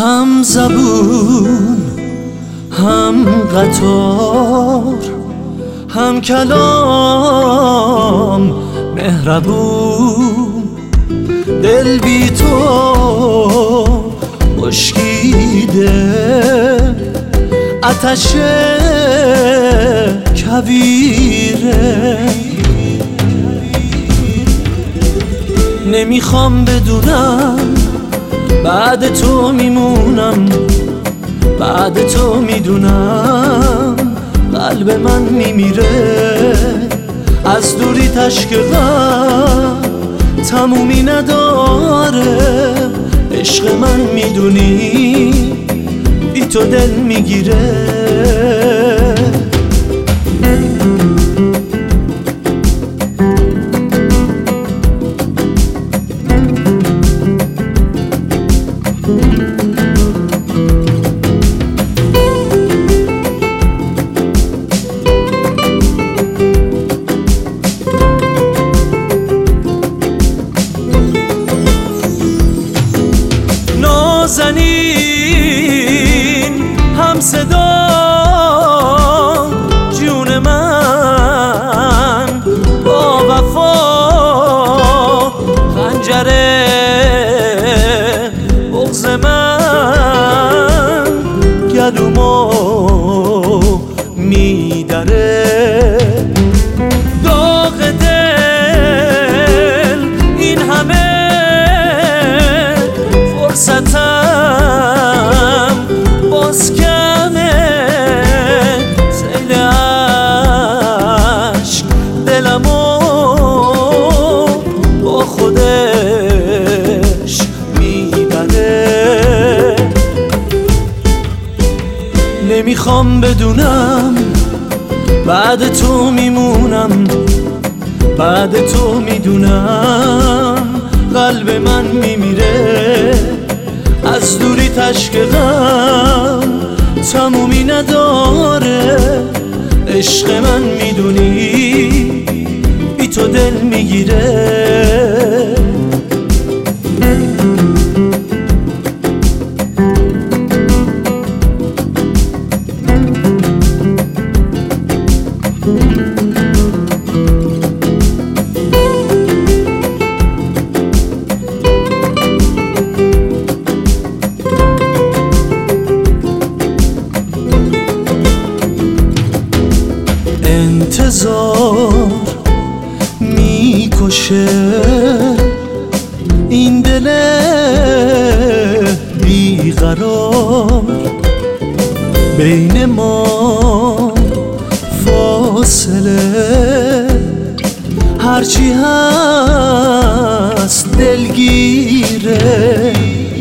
هم زبون هم قطار، هم کلام مهربون. دل بی تو خشکیده، آتش کویره. نمیخوام بدونم بعد تو میمونم، بعد تو میدونم قلب من میمیره. از دوری تشک غم تمومی نداره، عشق من میدونی بی تو دل میگیره. نازنین هم صدا جون من، با وفا خنجره بغض من، گلومو میدره. داغ دل این همه فرصتم باز کمه، سیل عشق دلمو با خودش میبره. نمیخوام بدونم بعد تو میمونم، بعد تو میدونم قلب من میمیره. از دوری تشک غم تمومی نداره، عشق من میدونی بی تو دل میگیره. انتظار میکشه این دل بیقرار، بین ما فاصله هرچی هست دلگیره.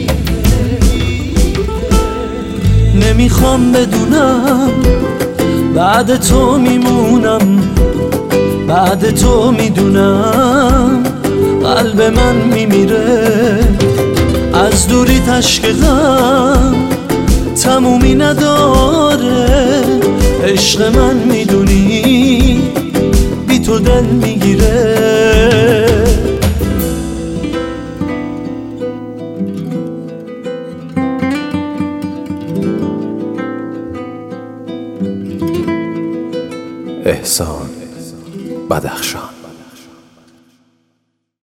نمیخوام بدونم بعد تو میمونم، بعد تو میدونم قلب من میمیره. از دوری تشک غم تمومی نداره، عشق من میدونی بی تو دل میگیره. احسان بدخشان.